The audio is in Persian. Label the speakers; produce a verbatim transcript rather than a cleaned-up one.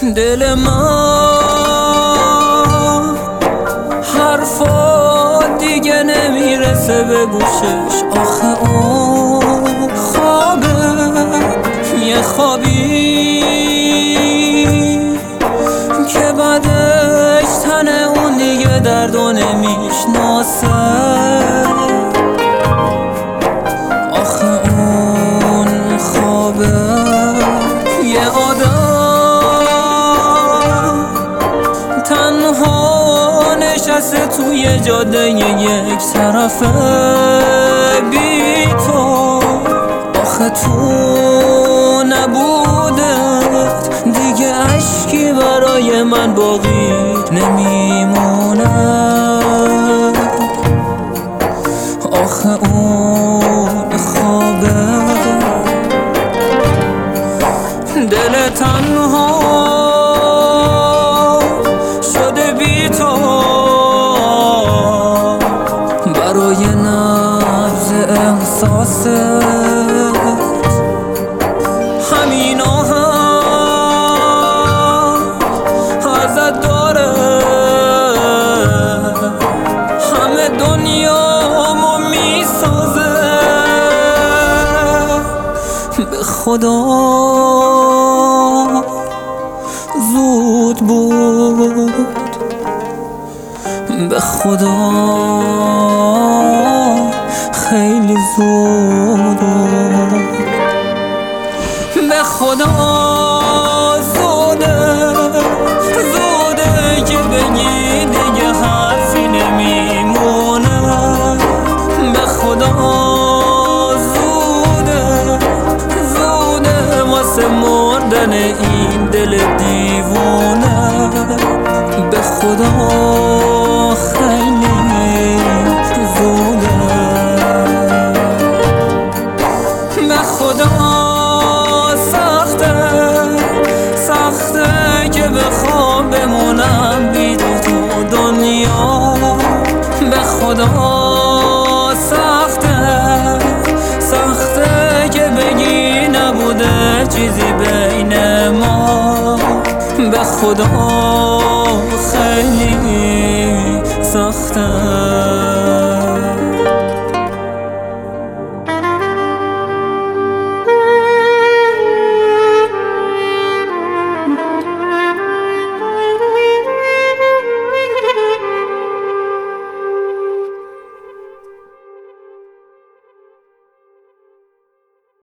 Speaker 1: دل من حرفا دیگه نمیرسه به گوشش. آخه اون خوابه، یه خوابی که بعدش تن اون دیگه دردو نمیشناسه. آخه اون خوابه، یه آدم تنها نشسته توی جاده یک طرفه بی تو. آخه تو نبودت دیگه اشکی برای من باقی نمیمونه. آخه اون خوابه، دل تنها شده بی تو برای نبض احساست. همینا هم ازت داره، همه دنیامو میسازه. به خدا زود بود، به خدا خیلی زود بود، به خدا زوده زوده که بگی دیگه حرفی نمیمونه. به خدا زوده زوده واسه مردن این دل دیوونه. به خدا خیلی زوده، به خدا سخته سخته که بخوام بمونم بی تو تو دنیا. به خدا سخته سخته که بگی نبوده چیزی بین ما. به خدا خیلی سخته.